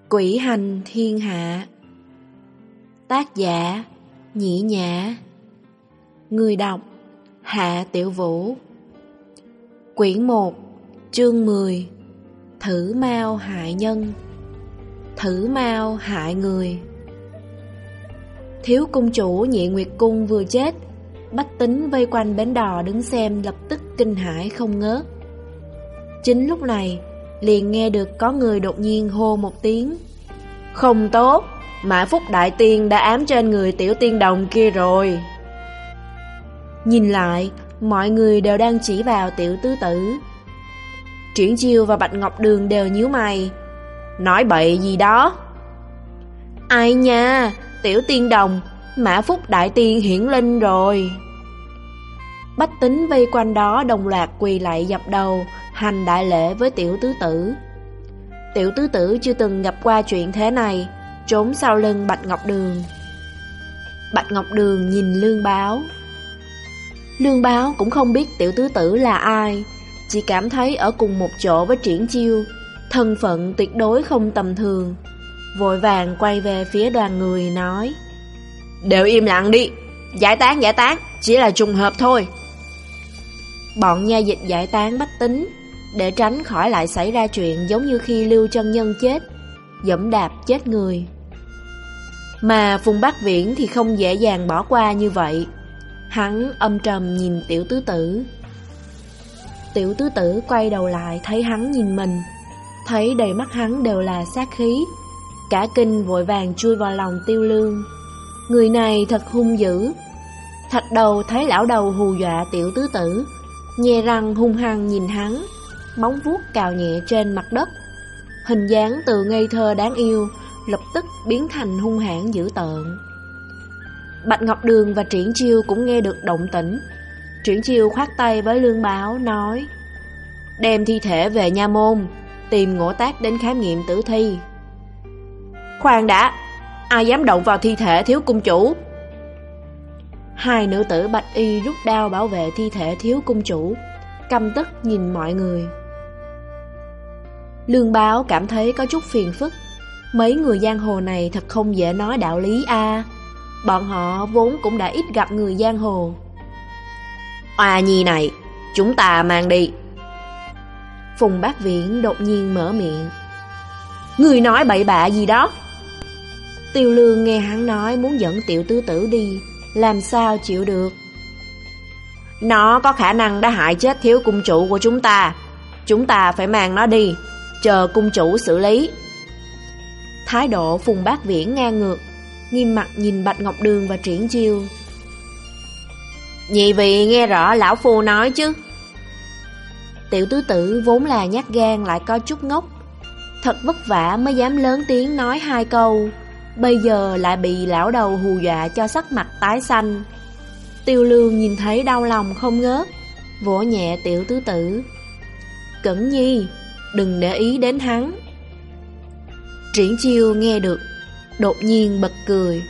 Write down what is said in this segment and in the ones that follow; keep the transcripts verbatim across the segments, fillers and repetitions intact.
Quỷ hành thiên hạ. Tác giả Nhĩ Nhã. Người đọc Hạ Tiểu Vũ. Quyển một, chương mười. Thử mao hại nhân. Thử mao hại người. Thiếu cung chủ Nhị Nguyệt Cung vừa chết, bách tính vây quanh bến đò đứng xem lập tức kinh hãi không ngớt. Chính lúc này, liền nghe được có người đột nhiên hô một tiếng: "Không tốt, Mã Phúc Đại Tiên đã ám trên người tiểu tiên đồng kia rồi." Nhìn lại, mọi người đều đang chỉ vào tiểu tứ tử. Triển Chiêu và Bạch Ngọc Đường đều nhíu mày: "Nói bậy gì đó?" "Ai nha, tiểu tiên đồng, Mã Phúc Đại Tiên hiển linh rồi." Bách tính vây quanh đó đồng loạt quỳ lạy dập đầu, hành đại lễ với tiểu tứ tử. Tiểu tứ tử chưa từng gặp qua chuyện thế này, trốn sau lưng Bạch Ngọc Đường. Bạch Ngọc Đường nhìn Lương Báo. Lương Báo cũng không biết tiểu tứ tử là ai, chỉ cảm thấy ở cùng một chỗ với Triển Chiêu, thân phận tuyệt đối không tầm thường. Vội vàng quay về phía đoàn người nói: "Đều im lặng đi, giải tán giải tán, chỉ là trùng hợp thôi." Bọn nha dịch giải tán bách tính, để tránh khỏi lại xảy ra chuyện giống như khi Lưu Chân Nhân chết, giẫm đạp chết người. Mà Phùng Bác Viễn thì không dễ dàng bỏ qua như vậy. Hắn âm trầm nhìn tiểu tứ tử. Tiểu tứ tử quay đầu lại thấy hắn nhìn mình, thấy đầy mắt hắn đều là sát khí, cả kinh vội vàng chui vào lòng Tiêu Lương. Người này thật hung dữ. Thạch Đầu thấy lão đầu hù dọa tiểu tứ tử, nhe răng hung hăng nhìn hắn, móng vuốt cào nhẹ trên mặt đất. Hình dáng từ ngây thơ đáng yêu lập tức biến thành hung hãn dữ tợn. Bạch Ngọc Đường và Triển Chiêu cũng nghe được động tĩnh. Triển Chiêu khoát tay với Lương Báo nói: "Đem thi thể về nha môn, tìm Ngỗ Tác đến khám nghiệm tử thi." "Khoan đã, ai dám động vào thi thể thiếu cung chủ?" Hai nữ tử bạch y rút đao bảo vệ thi thể thiếu cung chủ, căm tức nhìn mọi người. Lương Báo cảm thấy có chút phiền phức. Mấy người giang hồ này thật không dễ nói đạo lý a. À. Bọn họ vốn cũng đã ít gặp người giang hồ. "Oa nhi này, chúng ta mang đi." Phùng Bác Viễn đột nhiên mở miệng: "Người nói bậy bạ gì đó?" Tiêu Lương nghe hắn nói muốn dẫn tiểu tứ tử đi, làm sao chịu được. "Nó có khả năng đã hại chết thiếu cung chủ của chúng ta, chúng ta phải mang nó đi, chờ cung chủ xử lý." Thái độ Phùng Bác Viễn ngang ngược, nghiêm mặt nhìn Bạch Ngọc Đường và Triển Chiêu. "Nhị vị nghe rõ lão phu nói chứ?" Tiểu tứ tử vốn là nhát gan lại có chút ngốc, thật vất vả mới dám lớn tiếng nói hai câu, bây giờ lại bị lão đầu hù dọa cho sắc mặt tái xanh. Tiêu Lương nhìn thấy đau lòng không ngớt, vỗ nhẹ tiểu tứ tử: "Cẩn nhi, đừng để ý đến hắn." Triển Chiêu nghe được, đột nhiên bật cười.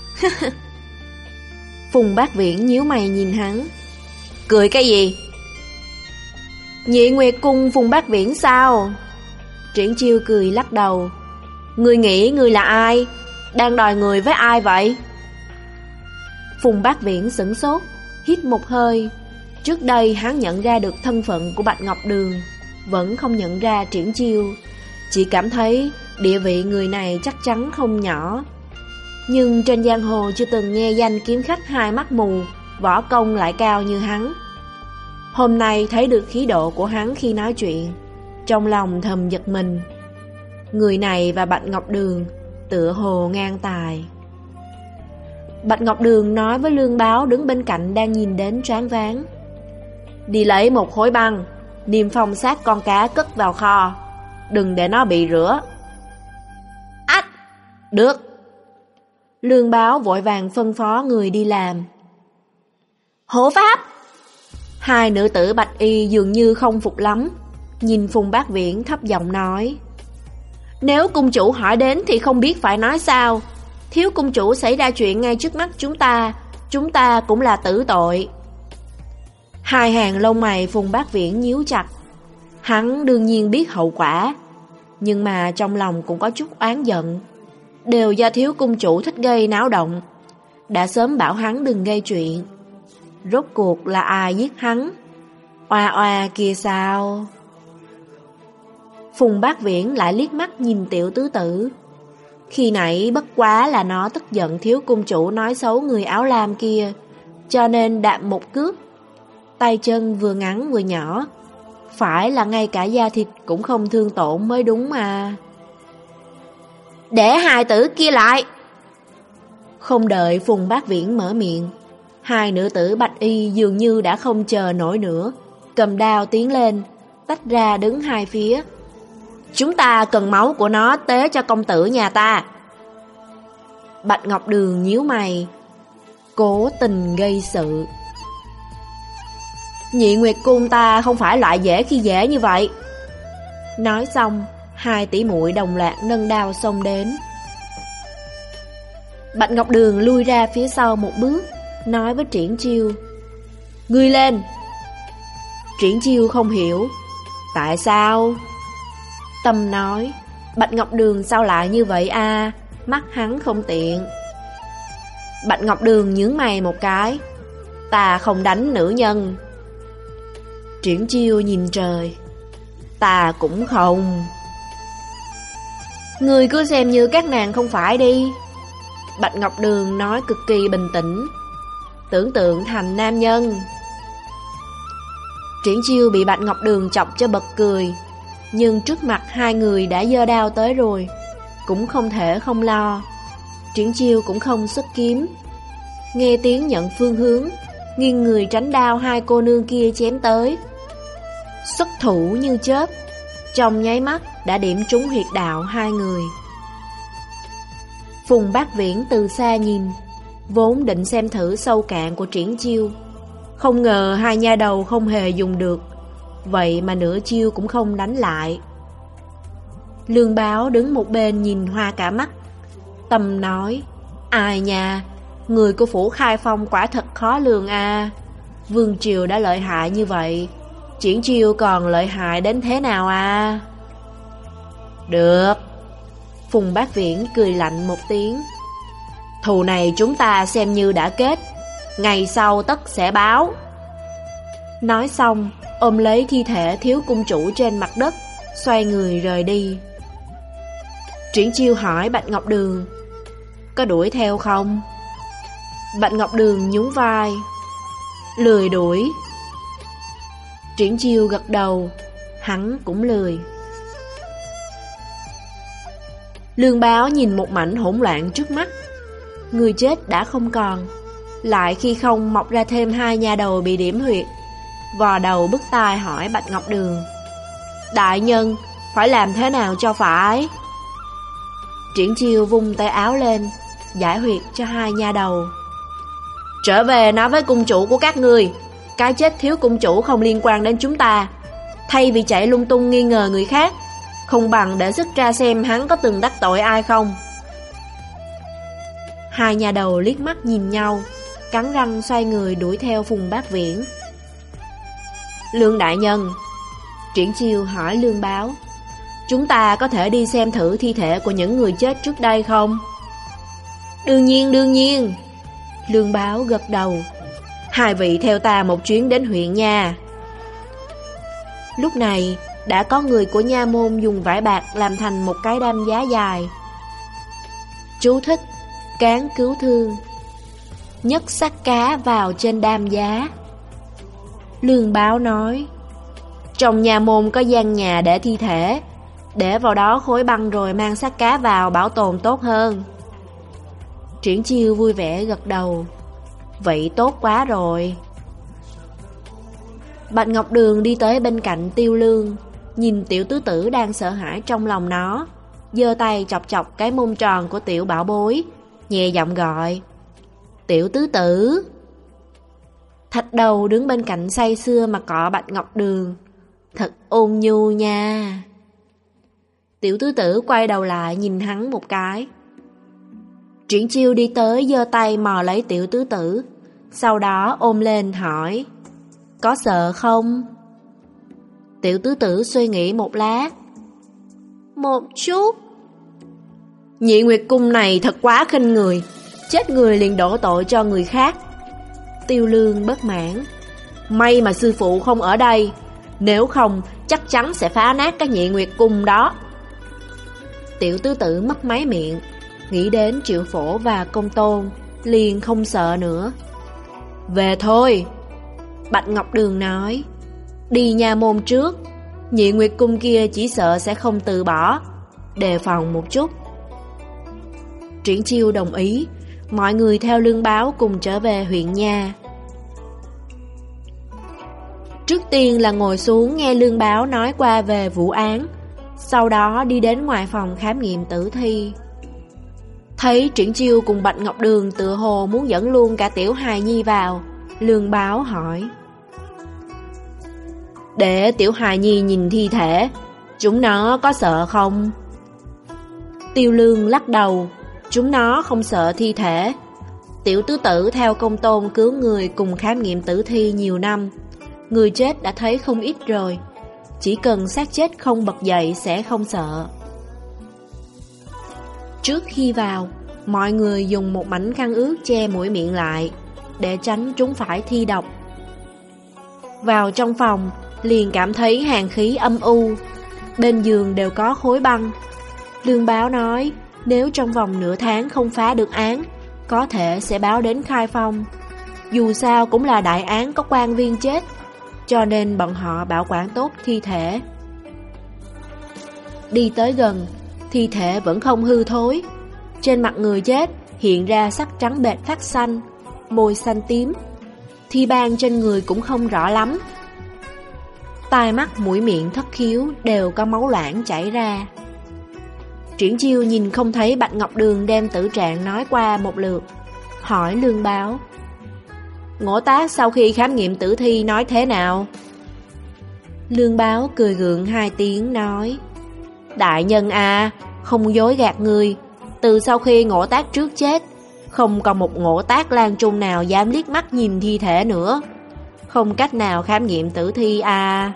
Phùng Bác Viễn nhíu mày nhìn hắn: "Cười cái gì?" "Nhị Nguyệt Cung Phùng Bác Viễn sao?" Triển Chiêu cười lắc đầu: "Ngươi nghĩ ngươi là ai? Đang đòi người với ai vậy?" Phùng Bác Viễn sửng sốt, hít một hơi. Trước đây hắn nhận ra được thân phận của Bạch Ngọc Đường, vẫn không nhận ra Triển Chiêu, chỉ cảm thấy địa vị người này chắc chắn không nhỏ. Nhưng trên giang hồ chưa từng nghe danh kiếm khách hai mắt mù, võ công lại cao như hắn. Hôm nay thấy được khí độ của hắn khi nói chuyện, trong lòng thầm giật mình. Người này và Bạch Ngọc Đường tựa hồ ngang tài. Bạch Ngọc Đường nói với Lương Báo đứng bên cạnh đang nhìn đến choáng váng: "Đi lấy một khối băng, niêm phong xác con cá cất vào kho, đừng để nó bị rửa." "Ách, được." Lương Báo vội vàng phân phó người đi làm. "Hộ pháp!" Hai nữ tử bạch y dường như không phục lắm, nhìn Phùng Bác Viễn thấp giọng nói: "Nếu cung chủ hỏi đến thì không biết phải nói sao. Thiếu cung chủ xảy ra chuyện ngay trước mắt chúng ta, chúng ta cũng là tử tội." Hai hàng lông mày Phùng Bác Viễn nhíu chặt. Hắn đương nhiên biết hậu quả. nhưng mà trong lòng cũng có chút oán giận. Đều do thiếu cung chủ thích gây náo động, đã sớm bảo hắn đừng gây chuyện. Rốt cuộc là ai giết hắn? Oa oa kia sao? Phùng Bác Viễn lại liếc mắt nhìn tiểu tứ tử. Khi nãy bất quá là nó tức giận thiếu cung chủ nói xấu người áo lam kia, cho nên đạp một cước. Tay chân vừa ngắn vừa nhỏ, phải là ngay cả da thịt cũng không thương tổn mới đúng mà. Để hai tử kia lại. Không đợi Phùng Bác Viễn mở miệng, hai nữ tử bạch y dường như đã không chờ nổi nữa, cầm đao tiến lên, tách ra đứng hai phía. Chúng ta cần máu của nó tế cho công tử nhà ta. Bạch Ngọc Đường nhíu mày, cố tình gây sự. Nhị Nguyệt Cung ta không phải loại dễ khi dễ như vậy. Nói xong, hai tỷ muội đồng loạt nâng đao xông đến. Bạch Ngọc Đường lui ra phía sau một bước, nói với Triển Chiêu, ngươi lên. Triển Chiêu không hiểu, tại sao? Tâm nói, Bạch Ngọc Đường sao lại như vậy a? À? Mắt hắn không tiện. Bạch Ngọc Đường nhướng mày một cái, ta không đánh nữ nhân. Triển Chiêu nhìn trời, ta cũng không. Người cứ xem như các nàng không phải đi. Bạch Ngọc Đường nói cực kỳ bình tĩnh, tưởng tượng thành nam nhân. Triển Chiêu bị Bạch Ngọc Đường chọc cho bật cười, nhưng trước mặt hai người đã giơ đao tới rồi, cũng không thể không lo. Triển Chiêu cũng không xuất kiếm, nghe tiếng nhận phương hướng, nghiêng người tránh đao hai cô nương kia chém tới. Xuất thủ như chớp, trong nháy mắt đã điểm trúng huyệt đạo hai người. Phùng Bác Viễn từ xa nhìn, vốn định xem thử sâu cạn của Triển Chiêu, không ngờ hai nha đầu không hề dùng được, vậy mà nửa chiêu cũng không đánh lại. Lương Báo đứng một bên nhìn hoa cả mắt, Tâm nói, ai nha, người của phủ Khai Phong quả thật khó lường a. Vương triều đã lợi hại như vậy, Triển Chiêu còn lợi hại đến thế nào à? Được. Phùng Bác Viễn cười lạnh một tiếng. Thù này chúng ta xem như đã kết, ngày sau tất sẽ báo. Nói xong, ôm lấy thi thể thiếu cung chủ trên mặt đất, xoay người rời đi. Triển Chiêu hỏi Bạch Ngọc Đường, có đuổi theo không? Bạch Ngọc Đường nhún vai, lười đuổi. Triển Chiêu gật đầu, hắn cũng lười. Lương Báo nhìn một mảnh hỗn loạn trước mắt, người chết đã không còn, lại khi không mọc ra thêm hai nha đầu bị điểm huyệt, vò đầu bứt tai hỏi Bạch Ngọc Đường, đại nhân, phải làm thế nào cho phải? Triển Chiêu vung tay áo lên, giải huyệt cho hai nha đầu. Trở về nói với cung chủ của các ngươi, cái chết thiếu cung chủ không liên quan đến chúng ta. Thay vì chạy lung tung nghi ngờ người khác, không bằng để sức ra xem hắn có từng đắc tội ai không. Hai nhà đầu liếc mắt nhìn nhau, cắn răng xoay người đuổi theo Phùng Bác Viễn. Lương đại nhân, Triển Chiêu hỏi Lương Báo, chúng ta có thể đi xem thử thi thể của những người chết trước đây không? Đương nhiên, đương nhiên. Lương Báo gật đầu. Hai vị theo ta một chuyến đến huyện nha. Lúc này, đã có người của nha môn dùng vải bạc làm thành một cái đam giá dài. Chú thích, cán cứu thương. Nhấc xác cá vào trên đam giá. Lương Báo nói, trong nha môn có gian nhà để thi thể, để vào đó khối băng rồi mang xác cá vào bảo tồn tốt hơn. Triển Chiêu vui vẻ gật đầu, vậy tốt quá rồi. Bạch Ngọc Đường đi tới bên cạnh Tiêu Lương, nhìn tiểu tứ tử đang sợ hãi trong lòng nó, giơ tay chọc chọc cái mông tròn của tiểu bảo bối, nhẹ giọng gọi, tiểu tứ tử. Thạch Đầu đứng bên cạnh say sưa mà cọ Bạch Ngọc Đường, thật ôn nhu nha. Tiểu tứ tử quay đầu lại nhìn hắn một cái. Triển Chiêu đi tới giơ tay mò lấy tiểu tứ tử, sau đó ôm lên hỏi, có sợ không? Tiểu tứ tử suy nghĩ một lát, một chút. Nhị Nguyệt Cung này thật quá khinh người, chết người liền đổ tội cho người khác. Tiêu Lương bất mãn. May mà sư phụ không ở đây, nếu không chắc chắn sẽ phá nát cái Nhị Nguyệt Cung đó. Tiểu tứ tử mấp máy miệng, nghĩ đến Triệu Phổ và Công Tôn, liền không sợ nữa. Về thôi, Bạch Ngọc Đường nói. Đi nha môn trước, Nhị Nguyệt Cung kia chỉ sợ sẽ không từ bỏ, đề phòng một chút. Triển Chiêu đồng ý, mọi người theo Lương Báo cùng trở về huyện nha. Trước tiên là ngồi xuống nghe Lương Báo nói qua về vụ án, sau đó đi đến ngoài phòng khám nghiệm tử thi. Thấy Triển Chiêu cùng Bạch Ngọc Đường tựa hồ muốn dẫn luôn cả tiểu hài nhi vào, Lương Báo hỏi: Để tiểu hài nhi nhìn thi thể, chúng nó có sợ không? Tiêu Lương lắc đầu, chúng nó không sợ thi thể. Tiểu tứ tử theo Công Tôn cứu người cùng khám nghiệm tử thi nhiều năm, người chết đã thấy không ít rồi, chỉ cần xác chết không bật dậy sẽ không sợ. Trước khi vào, mọi người dùng một mảnh khăn ướt che mũi miệng lại, để tránh chúng phải thi độc. Vào trong phòng, liền cảm thấy hàn khí âm u, bên giường đều có khối băng. Lương Báo nói, nếu trong vòng nửa tháng không phá được án, có thể sẽ báo đến Khai Phong. Dù sao cũng là đại án có quan viên chết, cho nên bọn họ bảo quản tốt thi thể. Đi tới gần, thi thể vẫn không hư thối. Trên mặt người chết hiện ra sắc trắng bệch phát xanh, môi xanh tím. Thi ban trên người cũng không rõ lắm. Tai mắt mũi miệng thất khiếu đều có máu loãng chảy ra. Triển Chiêu nhìn không thấy Bạch Ngọc Đường đem tử trạng nói qua một lượt, hỏi Lương Báo: Ngỗ Tác sau khi khám nghiệm tử thi nói thế nào? Lương Báo cười gượng hai tiếng nói: Đại nhân à, không dối gạt người, từ sau khi Ngỗ Tác trước chết, không còn một Ngỗ Tác Lan Trung nào dám liếc mắt nhìn thi thể nữa, không cách nào khám nghiệm tử thi à.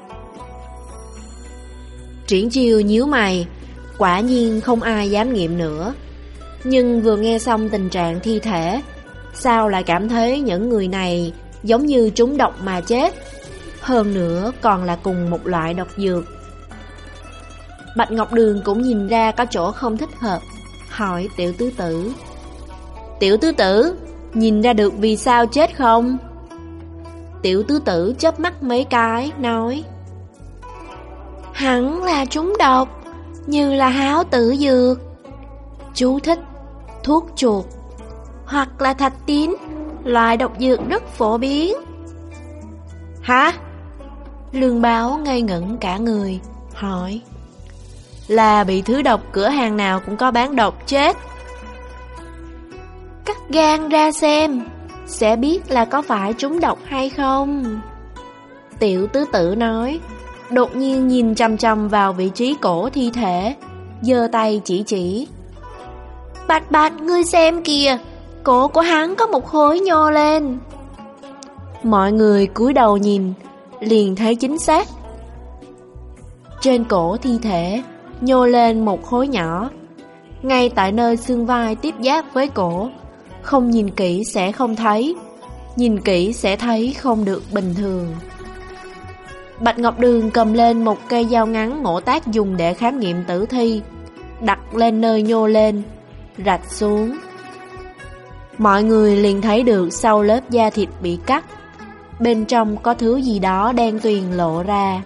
Triển Chiêu nhíu mày, quả nhiên không ai dám nghiệm nữa. Nhưng vừa nghe xong tình trạng thi thể, sao lại cảm thấy những người này giống như trúng độc mà chết, hơn nữa còn là cùng một loại độc dược. Bạch Ngọc Đường cũng nhìn ra có chỗ không thích hợp, hỏi tiểu tứ tử: Tiểu tứ tử, nhìn ra được vì sao chết không? Tiểu tứ tử chớp mắt mấy cái, nói: Hẳn là trúng độc, như là háo tử dược. Chú thích: thuốc chuột hoặc là thạch tín, loại độc dược rất phổ biến. Hả? Lương Báo ngây ngẩn cả người, hỏi: Là bị thứ độc cửa hàng nào cũng có bán độc chết? Cắt gan ra xem, sẽ biết là có phải trúng độc hay không. Tiểu tứ tử nói, đột nhiên nhìn chăm chăm vào vị trí cổ thi thể, giơ tay chỉ chỉ: Bạch Bạch, ngươi xem kìa, cổ của hắn có một khối nhô lên. Mọi người cúi đầu nhìn, liền thấy chính xác. Trên cổ thi thể nhô lên một khối nhỏ, ngay tại nơi xương vai tiếp giáp với cổ. Không nhìn kỹ sẽ không thấy, nhìn kỹ sẽ thấy không được bình thường. Bạch Ngọc Đường cầm lên một cây dao ngắn Ngỗ Tác dùng để khám nghiệm tử thi, đặt lên nơi nhô lên, rạch xuống. Mọi người liền thấy được sau lớp da thịt bị cắt, bên trong có thứ gì đó đen tuyền lộ ra.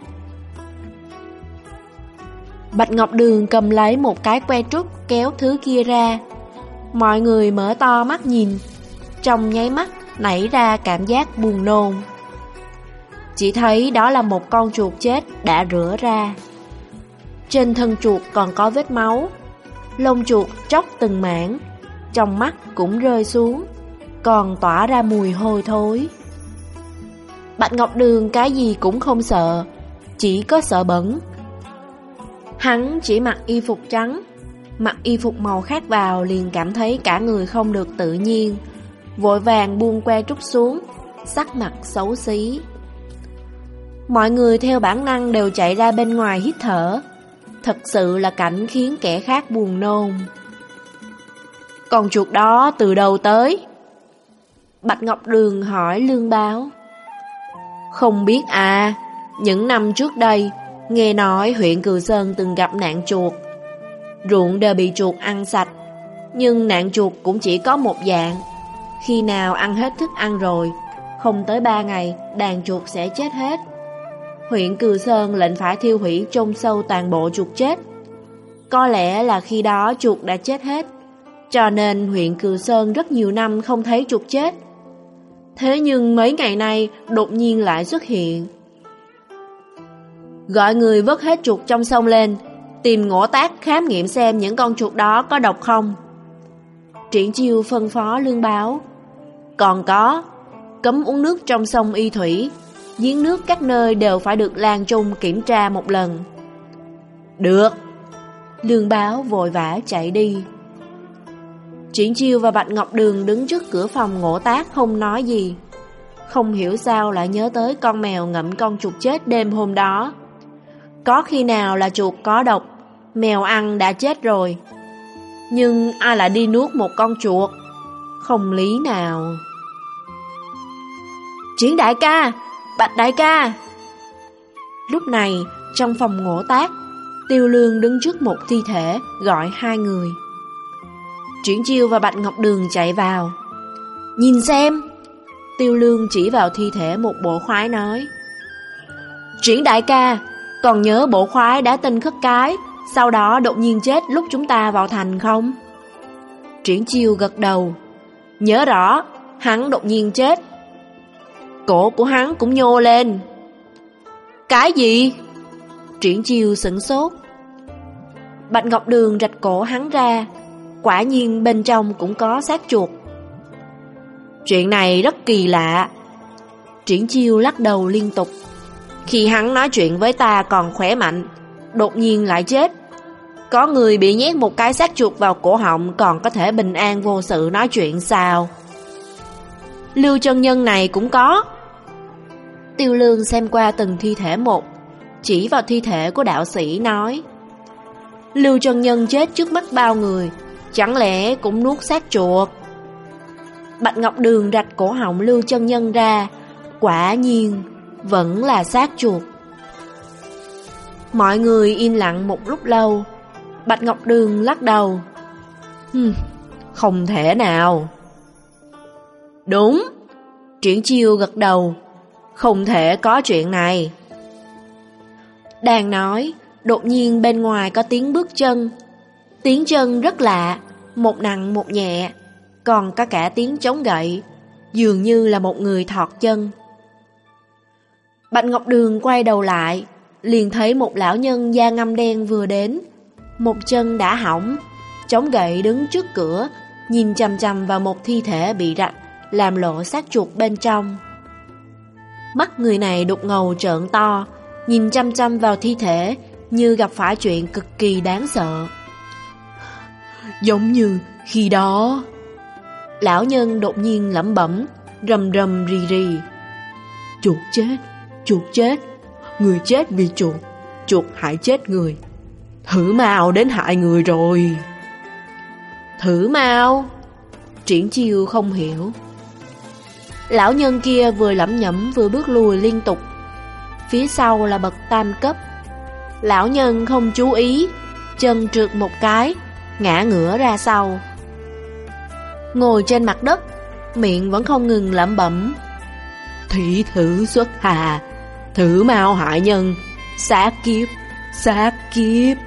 Bạch Ngọc Đường cầm lấy một cái que trúc kéo thứ kia ra. Mọi người mở to mắt nhìn, trong nháy mắt nảy ra cảm giác buồn nôn. Chỉ thấy đó là một con chuột chết đã rửa ra. Trên thân chuột còn có vết máu, lông chuột tróc từng mảng, trong mắt cũng rơi xuống, còn tỏa ra mùi hôi thối. Bạch Ngọc Đường cái gì cũng không sợ, chỉ có sợ bẩn. Hắn chỉ mặc y phục trắng, mặc y phục màu khác vào liền cảm thấy cả người không được tự nhiên, vội vàng buông que trúc xuống, sắc mặt xấu xí. Mọi người theo bản năng đều chạy ra bên ngoài hít thở. thật sự là cảnh khiến kẻ khác buồn nôn. Con chuột đó từ đâu tới? Bạch Ngọc Đường hỏi Lương Báo. Không biết à, những năm trước đây, nghe nói huyện Cừ Sơn từng gặp nạn chuột. Ruộng đều bị chuột ăn sạch, nhưng nạn chuột cũng chỉ có một dạng. Khi nào ăn hết thức ăn rồi, không tới ba ngày, đàn chuột sẽ chết hết. Huyện Cừ Sơn lệnh phải thiêu hủy chôn sâu toàn bộ chuột chết. Có lẽ là khi đó chuột đã chết hết, cho nên huyện Cừ Sơn rất nhiều năm không thấy chuột chết. Thế nhưng mấy ngày nay đột nhiên lại xuất hiện. Gọi người vớt hết chuột trong sông lên, tìm Ngỗ Tác khám nghiệm xem những con chuột đó có độc không. Triển Chiêu phân phó Lương Báo. Còn có, cấm uống nước trong sông Y Thủy, giếng nước các nơi đều phải được Lang Trung kiểm tra một lần. Được. Lương Báo vội vã chạy đi. Triển Chiêu và Bạch Ngọc Đường đứng trước cửa phòng Ngỗ Tác không nói gì. Không hiểu sao lại nhớ tới con mèo ngậm con chuột chết đêm hôm đó. Có khi nào là chuột có độc, mèo ăn đã chết rồi. Nhưng ai lại đi nuốt một con chuột? Không lý nào. Triển đại ca, Bạch đại ca. Lúc này, trong phòng Ngỗ Tác, Tiêu Lương đứng trước một thi thể gọi hai người. Triển Chiêu và Bạch Ngọc Đường chạy vào. Nhìn xem. Tiêu Lương chỉ vào thi thể một bộ khoái nói. Triển đại ca, còn nhớ bộ khoái đã tên Khất Cái, sau đó đột nhiên chết lúc chúng ta vào thành không? Triển Chiêu gật đầu. Nhớ rõ, hắn đột nhiên chết. Cổ của hắn cũng nhô lên. Cái gì? Triển Chiêu sửng sốt. Bạch Ngọc Đường rạch cổ hắn ra, quả nhiên bên trong cũng có xác chuột. Chuyện này rất kỳ lạ. Triển Chiêu lắc đầu liên tục. Khi hắn nói chuyện với ta còn khỏe mạnh, đột nhiên lại chết. Có người bị nhét một cái xác chuột vào cổ họng còn có thể bình an vô sự nói chuyện sao? Lưu chân nhân này cũng có. Tiêu Lương xem qua từng thi thể một, chỉ vào thi thể của đạo sĩ nói. Lưu chân nhân chết trước mắt bao người, chẳng lẽ cũng nuốt xác chuột? Bạch Ngọc Đường rạch cổ họng Lưu chân nhân ra, quả nhiên vẫn là xác chuột. Mọi người im lặng một lúc lâu. Bạch Ngọc Đường lắc đầu. Hừm, không thể nào. Đúng. Triển Chiêu gật đầu. Không thể có chuyện này. Đang nói, đột nhiên bên ngoài có tiếng bước chân. Tiếng chân rất lạ, một nặng một nhẹ, còn có cả tiếng chống gậy, dường như là một người thọt chân. Bạch Ngọc Đường quay đầu lại, liền thấy một lão nhân da ngăm đen vừa đến. Một chân đã hỏng, chống gậy đứng trước cửa, nhìn chằm chằm vào một thi thể bị rạch, làm lộ xác chuột bên trong. Mắt người này đục ngầu trợn to, nhìn chăm chăm vào thi thể, như gặp phải chuyện cực kỳ đáng sợ. Giống như khi đó. Lão nhân đột nhiên lẩm bẩm, rầm rầm rì rì. Chuột chết, chuột chết, người chết vì chuột, chuột hại chết người. Thử Mao đến hại người rồi. Thử Mao? Triển Chiêu không hiểu. Lão nhân kia vừa lẩm nhẩm vừa bước lùi liên tục. Phía sau là bậc tam cấp. Lão nhân không chú ý, chân trượt một cái, ngã ngửa ra sau. Ngồi trên mặt đất, miệng vẫn không ngừng lẩm bẩm. Thủy thử xuất hà, Thử Mao hại nhân, sát kiếp, sát kiếp.